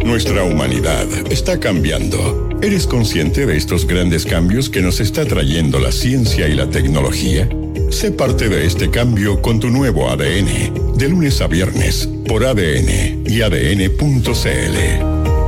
Nuestra humanidad está cambiando. ¿Eres consciente de estos grandes cambios que nos está trayendo la ciencia y la tecnología? Sé parte de este cambio con tu nuevo ADN, de lunes a viernes, por ADN y ADN.cl.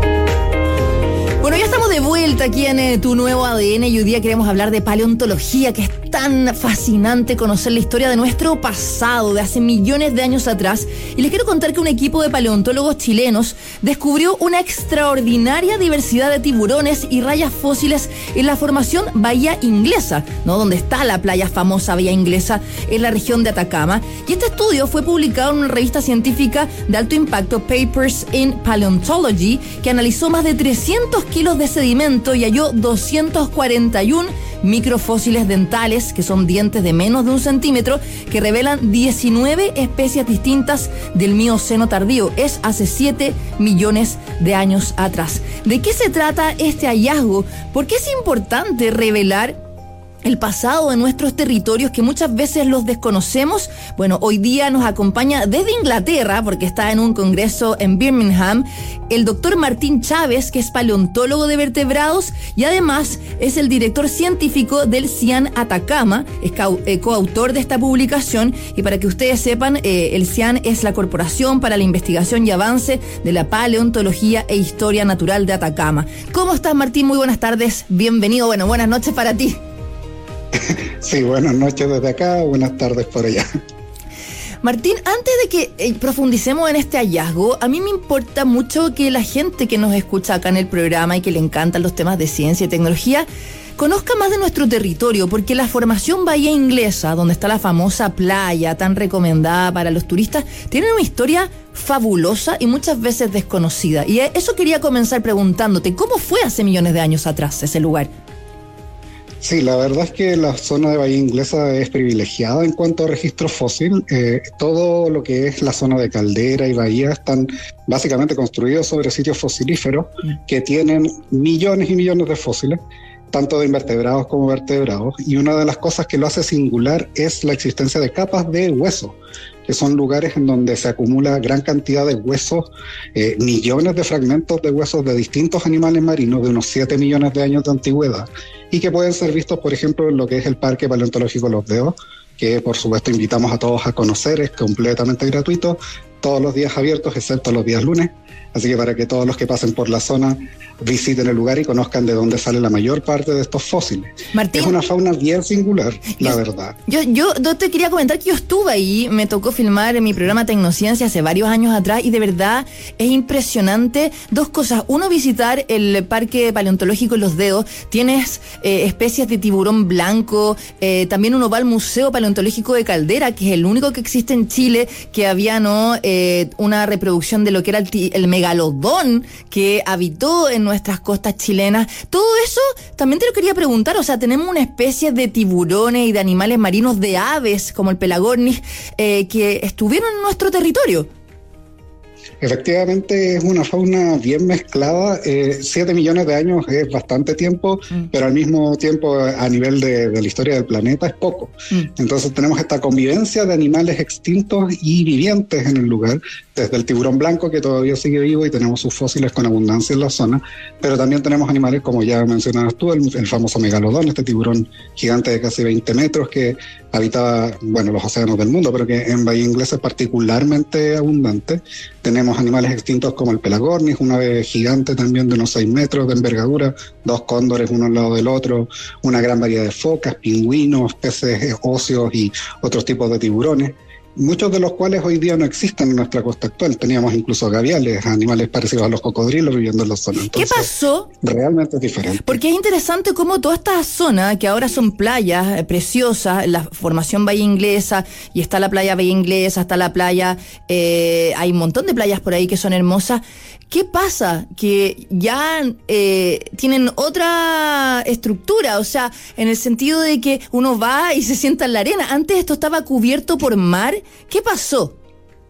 Bueno, ya estamos de vuelta aquí en Tu Nuevo ADN y hoy día queremos hablar de paleontología, que es tan fascinante conocer la historia de nuestro pasado, de hace millones de años atrás. Y les quiero contar que un equipo de paleontólogos chilenos descubrió una extraordinaria diversidad de tiburones y rayas fósiles en la formación Bahía Inglesa, ¿no? Donde está la playa famosa Bahía Inglesa, en la región de Atacama. Y este estudio fue publicado en una revista científica de alto impacto, Papers in Paleontology, que analizó más de 300 kilos de sedimento y halló 241 microfósiles dentales, que son dientes de menos de 1 centímetro, que revelan 19 especies distintas del Mioceno tardío. Es hace 7 millones de años atrás. ¿De qué se trata este hallazgo? ¿Por qué es importante revelar el pasado de nuestros territorios que muchas veces los desconocemos? Bueno, hoy día nos acompaña desde Inglaterra, porque está en un congreso en Birmingham, el doctor Martín Chávez, que es paleontólogo de vertebrados y además es el director científico del CIAN Atacama, es coautor de esta publicación. Y para que ustedes sepan, el CIAN es la Corporación para la Investigación y Avance de la Paleontología e Historia Natural de Atacama. ¿Cómo estás, Martín? Muy buenas tardes, bienvenido. Bueno, buenas noches para ti. Sí, buenas noches desde acá, buenas tardes por allá. Martín, antes de que profundicemos en este hallazgo, a mí me importa mucho que la gente que nos escucha acá en el programa y que le encantan los temas de ciencia y tecnología conozca más de nuestro territorio, porque la formación Bahía Inglesa, donde está la famosa playa tan recomendada para los turistas, tiene una historia fabulosa y muchas veces desconocida. Y eso quería comenzar preguntándote, ¿cómo fue hace millones de años atrás ese lugar? Sí, la verdad es que la zona de Bahía Inglesa es privilegiada en cuanto a registro fósil. Todo lo que es la zona de caldera y bahía están básicamente construidos sobre sitios fosilíferos que tienen millones y millones de fósiles, tanto de invertebrados como vertebrados. Y una de las cosas que lo hace singular es la existencia de capas de hueso, que son lugares en donde se acumula gran cantidad de huesos, millones de fragmentos de huesos de distintos animales marinos de unos 7 millones de años de antigüedad, y que pueden ser vistos, por ejemplo, en lo que es el Parque Paleontológico Los Dedos, que por supuesto invitamos a todos a conocer, es completamente gratuito, todos los días abiertos, excepto los días lunes. Así que para que todos los que pasen por la zona visiten el lugar y conozcan de dónde sale la mayor parte de estos fósiles. Martín, es una fauna bien singular, la verdad. Yo te quería comentar que yo estuve ahí, me tocó filmar en mi programa Tecnociencia hace varios años atrás y de verdad es impresionante. Dos cosas. Uno, visitar el Parque Paleontológico Los Dedos. Tienes especies de tiburón blanco. También uno va al Museo Paleontológico de Caldera, que es el único que existe en Chile, que había una reproducción de lo que era el megalodón que habitó en nuestras costas chilenas. Todo eso también te lo quería preguntar. O sea, tenemos una especie de tiburones y de animales marinos, de aves como el Pelagornis, que estuvieron en nuestro territorio. Efectivamente es una fauna bien mezclada. 7 millones de años es bastante tiempo, pero al mismo tiempo a nivel de la historia del planeta es poco. Entonces tenemos esta convivencia de animales extintos y vivientes en el lugar, desde el tiburón blanco, que todavía sigue vivo y tenemos sus fósiles con abundancia en la zona, pero también tenemos animales como ya mencionabas tú, el famoso megalodón, este tiburón gigante de casi 20 metros que habitaba, los océanos del mundo, pero que en Bahía Inglesa es particularmente abundante. Tenemos animales extintos como el Pelagornis, un ave gigante también de unos 6 metros de envergadura, 2 cóndores uno al lado del otro, una gran variedad de focas, pingüinos, peces óseos y otros tipos de tiburones, muchos de los cuales hoy día no existen en nuestra costa actual. Teníamos incluso gaviales, animales parecidos a los cocodrilos viviendo en la zona. Entonces, ¿qué pasó? Realmente es diferente. Porque es interesante cómo toda esta zona, que ahora son playas preciosas, la formación Bahía Inglesa, y está la playa Bahía Inglesa, está la playa, hay un montón de playas por ahí que son hermosas. ¿Qué pasa? Que ya tienen otra estructura, o sea, en el sentido de que uno va y se sienta en la arena. Antes esto estaba cubierto por mar. ¿Qué pasó?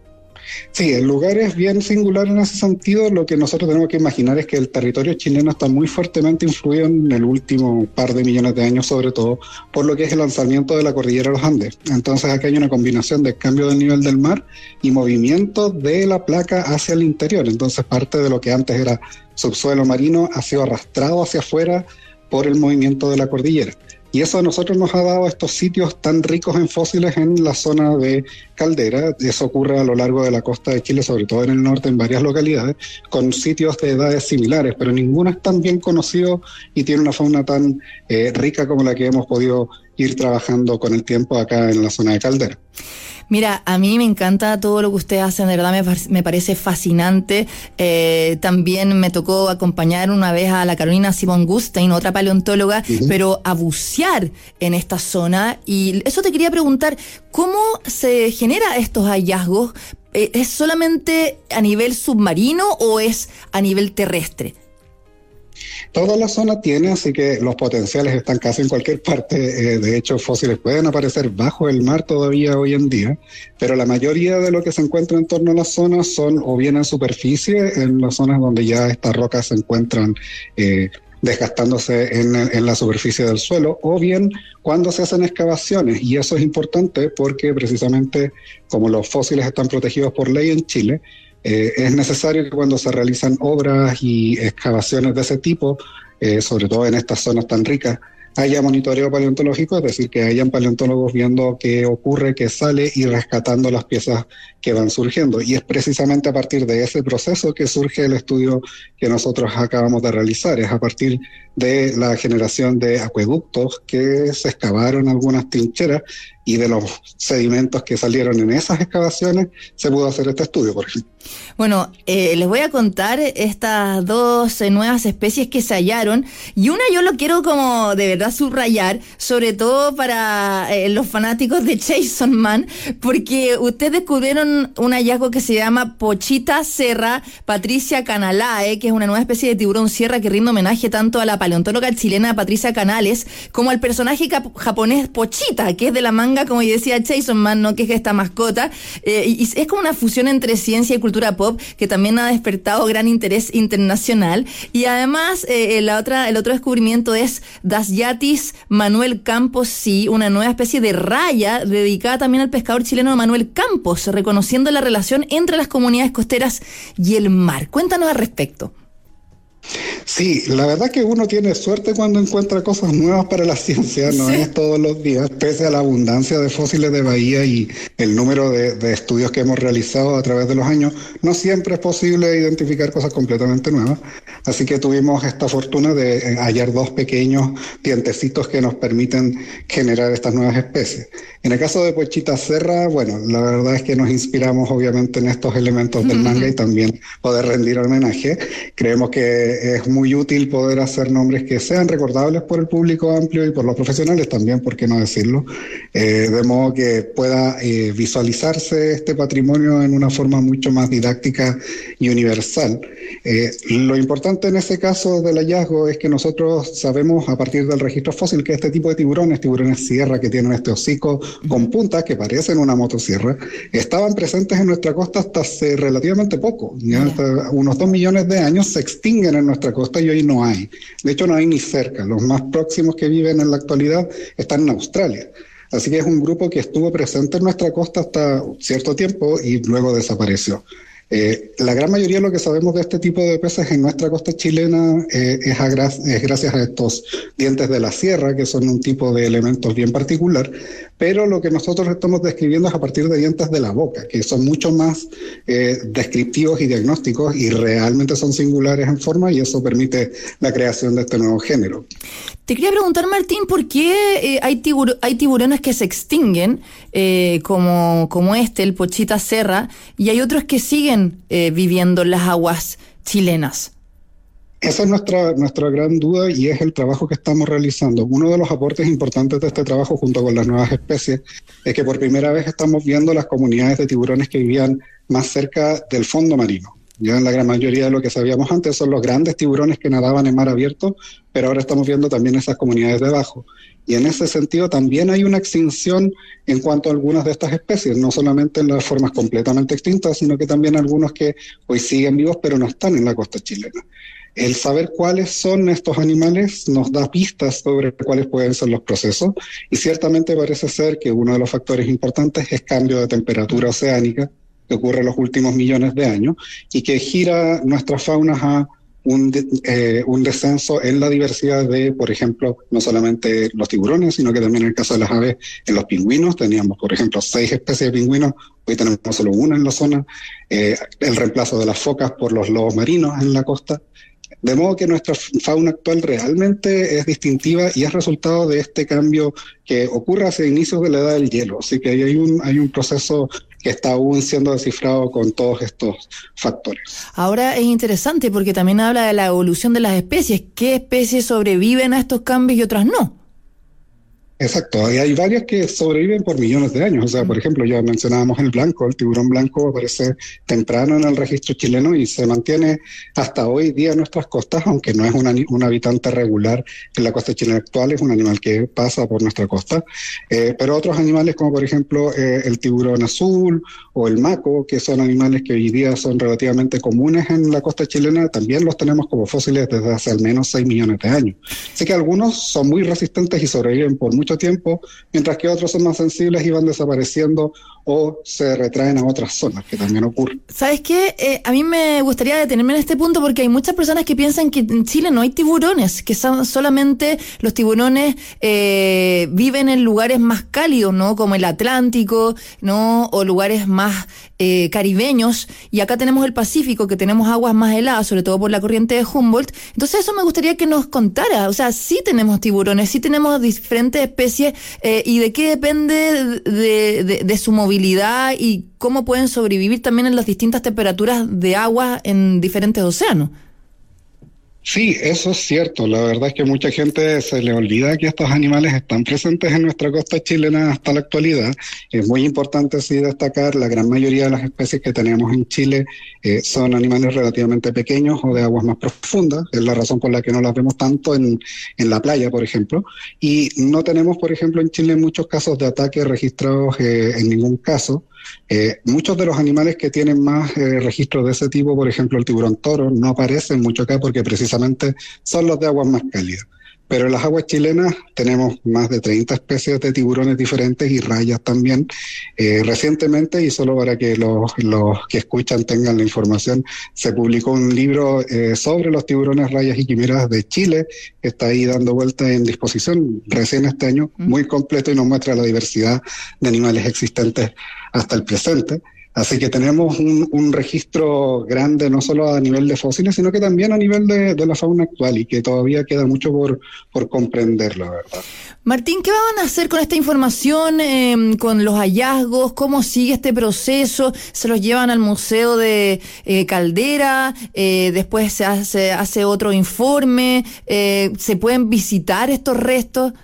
Sí, el lugar es bien singular en ese sentido. Lo que nosotros tenemos que imaginar es que el territorio chileno está muy fuertemente influido en el último par de millones de años, sobre todo por lo que es el lanzamiento de la cordillera de los Andes. Entonces acá hay una combinación de cambio del nivel del mar y movimiento de la placa hacia el interior. Entonces parte de lo que antes era subsuelo marino ha sido arrastrado hacia afuera por el movimiento de la cordillera. Y eso a nosotros nos ha dado estos sitios tan ricos en fósiles en la zona de Caldera. Eso ocurre a lo largo de la costa de Chile, sobre todo en el norte, en varias localidades, con sitios de edades similares, pero ninguno es tan bien conocido y tiene una fauna tan rica como la que hemos podido ir trabajando con el tiempo acá en la zona de Caldera. Mira, a mí me encanta todo lo que ustedes hacen, de verdad me parece fascinante. También me tocó acompañar una vez a la Carolina Simón Gustein, otra paleontóloga, pero a bucear en esta zona. Y eso te quería preguntar, ¿cómo se genera estos hallazgos? ¿Es solamente a nivel submarino o es a nivel terrestre? Toda la zona tiene, así que los potenciales están casi en cualquier parte. De hecho, fósiles pueden aparecer bajo el mar todavía hoy en día, pero la mayoría de lo que se encuentra en torno a la zona son o bien en superficie, en las zonas donde ya estas rocas se encuentran desgastándose en la superficie del suelo, o bien cuando se hacen excavaciones. Y eso es importante porque precisamente como los fósiles están protegidos por ley en Chile, es necesario que cuando se realizan obras y excavaciones de ese tipo, sobre todo en estas zonas tan ricas, haya monitoreo paleontológico, es decir, que hayan paleontólogos viendo qué ocurre, qué sale y rescatando las piezas que van surgiendo. Y es precisamente a partir de ese proceso que surge el estudio que nosotros acabamos de realizar. Es a partir de la generación de acueductos que se excavaron algunas trincheras y de los sedimentos que salieron en esas excavaciones se pudo hacer este estudio, por ejemplo. Bueno, les voy a contar estas dos nuevas especies que se hallaron, y una yo lo quiero como de verdad subrayar, sobre todo para los fanáticos de Jason Mann, porque ustedes descubrieron un hallazgo que se llama Pochita Serra Patricia Canalae, que es una nueva especie de tiburón sierra que rinde homenaje tanto a la paleontóloga chilena Patricia Canales como al personaje japonés Pochita, que es de la manga, como decía Jason Mann, ¿no? Que es esta mascota, y es como una fusión entre ciencia y cultura pop que también ha despertado gran interés internacional. Y además el otro descubrimiento es Dasyatis Manuel Campos, sí, una nueva especie de raya dedicada también al pescador chileno Manuel Campos, reconociendo la relación entre las comunidades costeras y el mar. Cuéntanos al respecto. Sí, la verdad que uno tiene suerte cuando encuentra cosas nuevas para la ciencia, no sí. Es todos los días, pese a la abundancia de fósiles de bahía y el número de estudios que hemos realizado a través de los años, no siempre es posible identificar cosas completamente nuevas, así que tuvimos esta fortuna de hallar dos pequeños dientecitos que nos permiten generar estas nuevas especies. En el caso de Pochita Serra, bueno, la verdad es que nos inspiramos obviamente en estos elementos del manga y también poder rendir homenaje. Creemos que es muy útil poder hacer nombres que sean recordables por el público amplio y por los profesionales también, ¿por qué no decirlo? De modo que pueda visualizarse este patrimonio en una forma mucho más didáctica y universal. Lo importante en ese caso del hallazgo es que nosotros sabemos a partir del registro fósil que este tipo de tiburones sierra que tienen este hocico con puntas que parecen una motosierra, estaban presentes en nuestra costa hasta hace relativamente poco, ya hasta unos 2 millones de años se extinguen en nuestra costa y hoy no hay. De hecho no hay ni cerca, los más próximos que viven en la actualidad están en Australia. Así que es un grupo que estuvo presente en nuestra costa hasta cierto tiempo y luego desapareció. La gran mayoría de lo que sabemos de este tipo de peces en nuestra costa chilena es gracias a estos dientes de la sierra, que son un tipo de elementos bien particular, pero lo que nosotros estamos describiendo es a partir de dientes de la boca, que son mucho más descriptivos y diagnósticos y realmente son singulares en forma y eso permite la creación de este nuevo género. Te quería preguntar, Martín, ¿por qué hay tiburones que se extinguen, como el Pochita Serra, y hay otros que siguen viviendo en las aguas chilenas? Esa es nuestra gran duda y es el trabajo que estamos realizando. Uno de los aportes importantes de este trabajo junto con las nuevas especies es que por primera vez estamos viendo las comunidades de tiburones que vivían más cerca del fondo marino. Ya en la gran mayoría de lo que sabíamos antes son los grandes tiburones que nadaban en mar abierto, pero ahora estamos viendo también esas comunidades debajo. Y en ese sentido también hay una extinción en cuanto a algunas de estas especies, no solamente en las formas completamente extintas, sino que también algunos que hoy siguen vivos pero no están en la costa chilena. El saber cuáles son estos animales nos da pistas sobre cuáles pueden ser los procesos, y ciertamente parece ser que uno de los factores importantes es cambio de temperatura oceánica que ocurre en los últimos millones de años y que gira nuestras faunas a un descenso en la diversidad de, por ejemplo, no solamente los tiburones, sino que también en el caso de las aves, en los pingüinos. Teníamos, por ejemplo, 6 especies de pingüinos, hoy tenemos solo una en la zona, el reemplazo de las focas por los lobos marinos en la costa. De modo que nuestra fauna actual realmente es distintiva y es resultado de este cambio que ocurre hacia inicios de la edad del hielo. Así que hay un proceso que está aún siendo descifrado con todos estos factores. Ahora es interesante porque también habla de la evolución de las especies. ¿Qué especies sobreviven a estos cambios y otras no? Exacto, y hay varias que sobreviven por millones de años. O sea, por ejemplo, ya mencionábamos el blanco, el tiburón blanco aparece temprano en el registro chileno y se mantiene hasta hoy día en nuestras costas, aunque no es un habitante regular en la costa chilena actual, es un animal que pasa por nuestra costa. Pero otros animales como por ejemplo el tiburón azul o el maco, que son animales que hoy día son relativamente comunes en la costa chilena, también los tenemos como fósiles desde hace al menos 6 millones de años. Así que algunos son muy resistentes y sobreviven por mucho tiempo, mientras que otros son más sensibles y van desapareciendo o se retraen a otras zonas, que también ocurre. ¿Sabes qué? A mí me gustaría detenerme en este punto porque hay muchas personas que piensan que en Chile no hay tiburones, que son solamente los tiburones viven en lugares más cálidos, ¿no? Como el Atlántico, ¿no? O lugares más caribeños, y acá tenemos el Pacífico, que tenemos aguas más heladas, sobre todo por la corriente de Humboldt. Entonces eso me gustaría que nos contara, o sea, sí tenemos tiburones, sí tenemos diferentes especies, y de qué depende de su movilidad y cómo pueden sobrevivir también en las distintas temperaturas de agua en diferentes océanos. Sí, eso es cierto. La verdad es que mucha gente se le olvida que estos animales están presentes en nuestra costa chilena hasta la actualidad. Es muy importante sí destacar, la gran mayoría de las especies que tenemos en Chile son animales relativamente pequeños o de aguas más profundas. Es la razón por la que no las vemos tanto en la playa, por ejemplo. Y no tenemos, por ejemplo, en Chile muchos casos de ataque registrados en ningún caso. Muchos de los animales que tienen más registros de ese tipo, por ejemplo el tiburón toro, no aparecen mucho acá porque precisamente son los de aguas más cálidas. Pero en las aguas chilenas tenemos más de 30 especies de tiburones diferentes y rayas también. Recientemente, y solo para que los que escuchan tengan la información, se publicó un libro sobre los tiburones, rayas y quimeras de Chile, que está ahí dando vuelta en disposición recién este año, muy completo, y nos muestra la diversidad de animales existentes hasta el presente. Así que tenemos un registro grande, no solo a nivel de fósiles, sino que también a nivel de la fauna actual, y que todavía queda mucho por comprender, la verdad. Martín, ¿qué van a hacer con esta información, con los hallazgos? ¿Cómo sigue este proceso? ¿Se los llevan al Museo de Caldera? ¿Después se hace otro informe? ¿Se pueden visitar estos restos?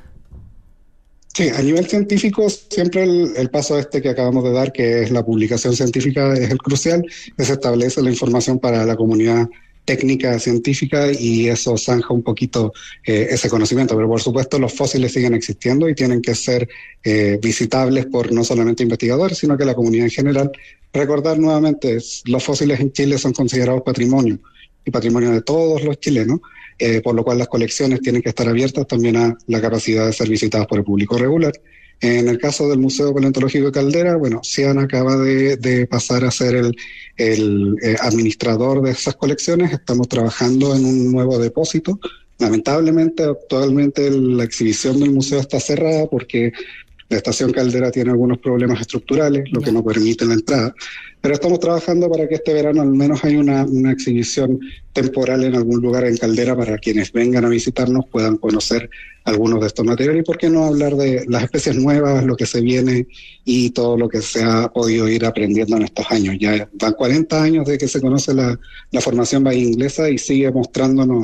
Sí, a nivel científico siempre el paso que acabamos de dar, que es la publicación científica, es el crucial, que se establece la información para la comunidad técnica, científica, y eso zanja un poquito ese conocimiento. Pero por supuesto los fósiles siguen existiendo y tienen que ser visitables por no solamente investigadores, sino que la comunidad en general. Recordar nuevamente, los fósiles en Chile son considerados patrimonio, y patrimonio de todos los chilenos, por lo cual las colecciones tienen que estar abiertas también a la capacidad de ser visitadas por el público regular. En el caso del Museo Paleontológico de Caldera, bueno, CIAN acaba de pasar a ser el administrador de esas colecciones. Estamos trabajando en un nuevo depósito. Lamentablemente, actualmente la exhibición del museo está cerrada porque la estación Caldera tiene algunos problemas estructurales, lo que no permite la entrada. Pero estamos trabajando para que este verano al menos haya una exhibición temporal en algún lugar en Caldera para quienes vengan a visitarnos puedan conocer algunos de estos materiales. Y por qué no hablar de las especies nuevas, lo que se viene y todo lo que se ha podido ir aprendiendo en estos años. Ya van 40 años de que se conoce la formación bahía inglesa y sigue mostrándonos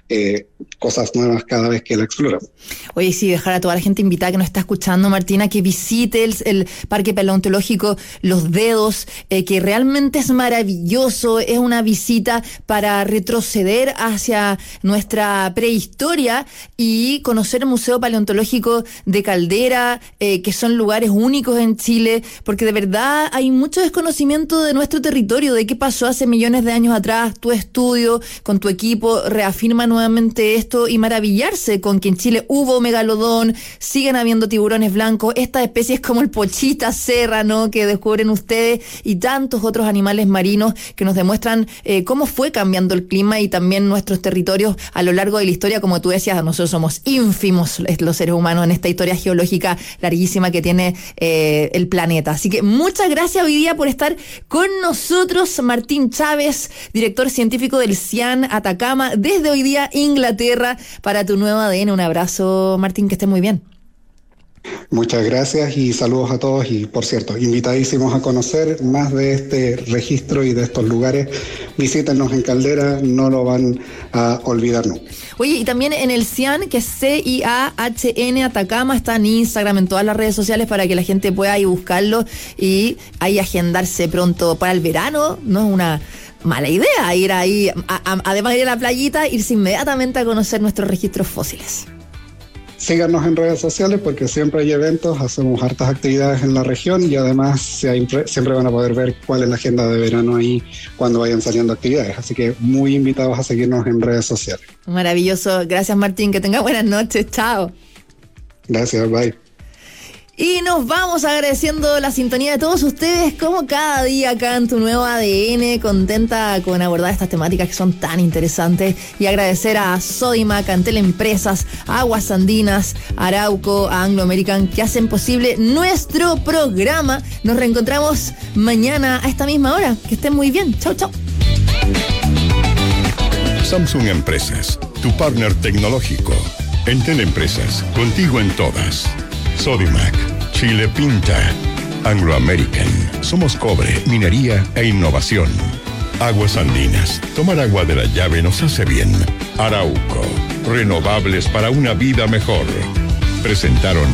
cosas nuevas cada vez que la exploramos. Oye, sí, dejar a toda la gente invitada que nos está escuchando, Martina, que visite el Parque Paleontológico Los Dedos, que realmente es maravilloso, es una visita para retroceder hacia nuestra prehistoria y conocer el Museo Paleontológico de Caldera, que son lugares únicos en Chile, porque de verdad hay mucho desconocimiento de nuestro territorio, de qué pasó hace millones de años atrás. Tu estudio con tu equipo reafirma nuevamente esto y maravillarse con que en Chile hubo megalodón, siguen habiendo tiburones blancos, estas especies como el pochita serrano que descubren ustedes y tantos otros animales marinos que nos demuestran cómo fue cambiando el clima y también nuestros territorios a lo largo de la historia. Como tú decías, nosotros somos ínfimos los seres humanos en esta historia geológica larguísima que tiene el planeta. Así que muchas gracias hoy día por estar con nosotros, Martín Chávez, director científico del CIAN Atacama, desde hoy día Inglaterra, para tu nuevo ADN. Un abrazo, Martín, que esté muy bien. Muchas gracias y saludos a todos, y por cierto, invitadísimos a conocer más de este registro y de estos lugares. Visítenos en Caldera, no lo van a olvidar nunca. Oye, y también en el CIAN, que es CIAHN Atacama, está en Instagram, en todas las redes sociales, para que la gente pueda ir buscarlo y ahí agendarse pronto para el verano. No es una mala idea ir ahí, además de ir a la playita, irse inmediatamente a conocer nuestros registros fósiles. Síganos en redes sociales porque siempre hay eventos, hacemos hartas actividades en la región y además siempre van a poder ver cuál es la agenda de verano ahí cuando vayan saliendo actividades. Así que muy invitados a seguirnos en redes sociales. Maravilloso. Gracias, Martín. Que tenga buenas noches. Chao. Gracias. Bye. Y nos vamos agradeciendo la sintonía de todos ustedes, como cada día acá en Tu Nuevo ADN, contenta con abordar estas temáticas que son tan interesantes, y agradecer a Sodimac, a Antel Empresas, a Aguas Andinas, a Arauco, a Anglo American, que hacen posible nuestro programa. Nos reencontramos mañana a esta misma hora. Que estén muy bien. Chau, chau. Samsung Empresas, tu partner tecnológico. Entel Empresas, contigo en todas. Sodimac, Chile pinta. Anglo American, somos cobre, minería e innovación. Aguas Andinas, tomar agua de la llave nos hace bien. Arauco, renovables para una vida mejor. Presentaron